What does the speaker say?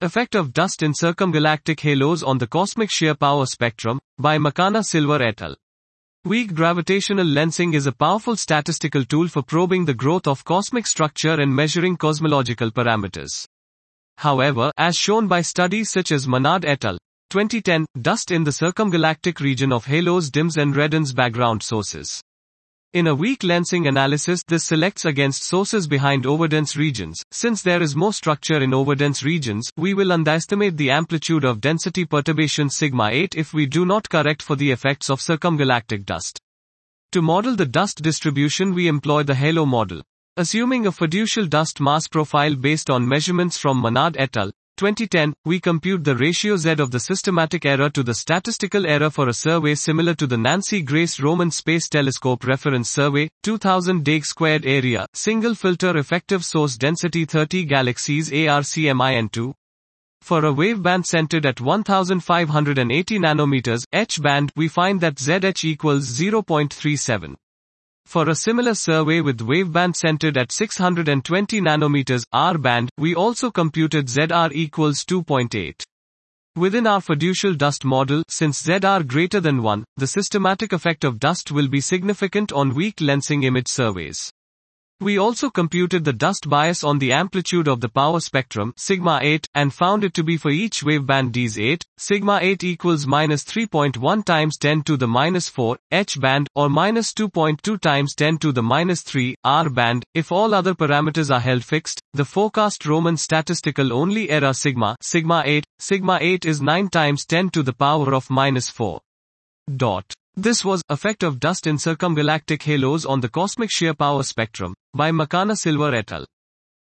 Effect of dust in circumgalactic halos on the cosmic shear power spectrum, by Makana Silver et al. Weak gravitational lensing is a powerful statistical tool for probing the growth of cosmic structure and measuring cosmological parameters. However, as shown by studies such as Manad et al. 2010, dust in the circumgalactic region of halos dims and reddens background sources. In a weak lensing analysis, this selects against sources behind overdense regions. Since there is more structure in overdense regions, we will underestimate the amplitude of density perturbation sigma 8 if we do not correct for the effects of circumgalactic dust. To model the dust distribution, we employ the halo model. Assuming a fiducial dust mass profile based on measurements from Manad et al. 2010, we compute the ratio Z of the systematic error to the statistical error for a survey similar to the Nancy Grace Roman Space Telescope Reference Survey, 2000 Dag squared area, single filter effective source density 30 galaxies ARCMIN2. For a waveband centered at 1580 nanometers, H band, we find that ZH equals 0.37. For a similar survey with waveband centered at 620 nanometers, R band, we also computed ZR equals 2.8. Within our fiducial dust model, since ZR greater than 1, the systematic effect of dust will be significant on weak lensing image surveys. We also computed the dust bias on the amplitude of the power spectrum, sigma 8, and found it to be for each waveband Ds8, sigma 8 equals minus 3.1 times 10 to the minus 4, H band, or minus 2.2 times 10 to the minus 3, R band. If all other parameters are held fixed, the forecast Roman statistical only error sigma 8 is 9 times 10 to the power of minus 4. This was Effect of Dust in Circumgalactic Halos on the Cosmic Shear Power Spectrum, by Makana Silver et al.